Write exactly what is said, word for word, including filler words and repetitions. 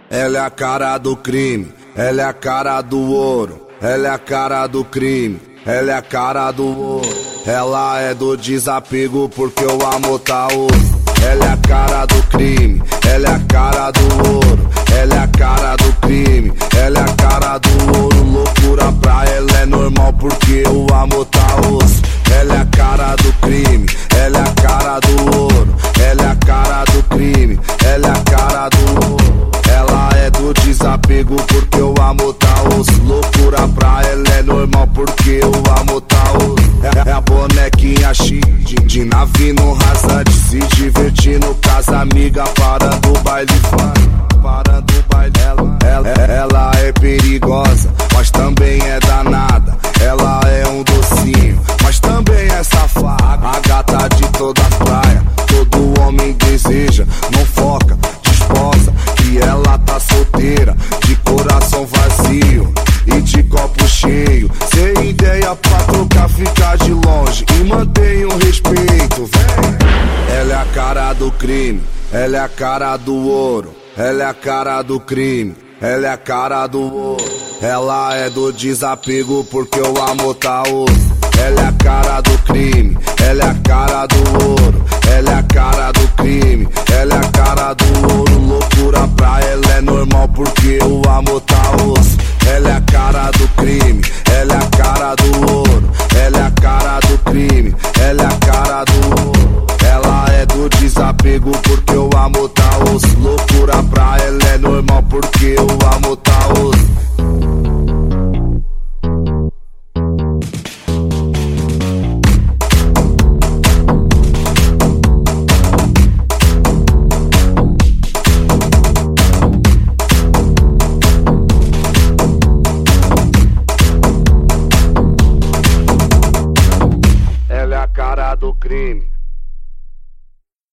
Ela é a cara do crime, ela é a cara do ouro. Ela é a cara do crime, ela é a cara do ouro. Ela é do desapego porque o amor tá osso. Ela é a cara do crime, ela é a cara do ouro. Ela é a cara do crime, ela é a cara do ouro. Loucura pra ela é normal porque o amor tá osso. Ela é a cara do crime, ela é a cara do ouro. Ela é a cara do crime, ela é a cara do ouro. Ela é do desapego porque o amor tá osso. Loucura pra ela é normal porque o amor tá osso. É, é a bonequinha chique de nave no rasante, se divertindo com as amigas, parando o baile funk, parando o baile. Ela, ela, ela é perigosa, mas também é danada. Ela é um docinho, mas também é safada. A gata de toda a praia, todo homem deseja. Não foca, desposa, que ela tá solteira, de coração vazio e de copo cheio. Sem ideia pra trocar, ficar de longe e mantém o respeito, vem. Ela é a cara do crime, ela é a cara do ouro. Ela é a cara do crime, ela é a cara do ouro. Ela é do desapego porque o amor tá osso. Ela é a cara do crime, ela é a cara do ouro. Ela é a cara do crime, ela é a cara do ouro. Loucura pra ela é normal porque o amor tá osso. Ela é a cara do crime, ela é a cara do ouro. Ela é a cara do crime, ela é a cara do ouro. Ela é do desapego porque o amor tá osso. Loucura pra ela é normal porque o amor tá osso. Ela é a cara do crime,